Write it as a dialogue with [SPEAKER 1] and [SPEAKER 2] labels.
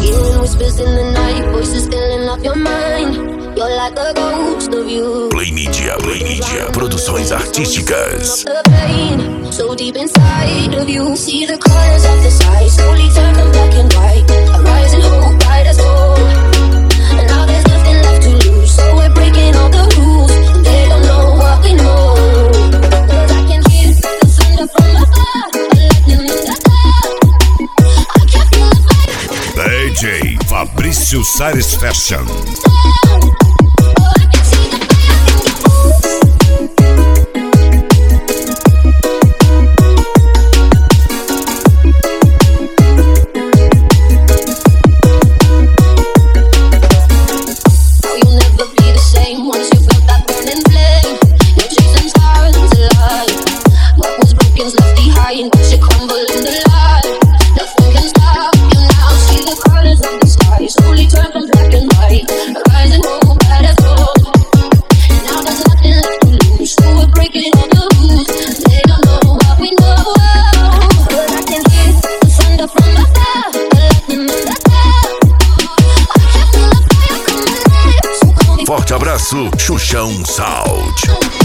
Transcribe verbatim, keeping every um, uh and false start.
[SPEAKER 1] Hearing whispers in the night, voices filling up your mind. You're like a ghost of you.
[SPEAKER 2] Play Media, Play Media, produções artísticas.
[SPEAKER 1] The pain, so deep inside of you. See the colors of the sky slowly turn from black and white. A rising hope, bright as gold. And now there's nothing left to lose. So we're breaking all the rules. And they don't know what we know. But I can hear the thunder from afar. The lightning in the dark. I can feel the fire.
[SPEAKER 2] D J Fabrício Satisfaction. Forte abraço, Xuxão Sound.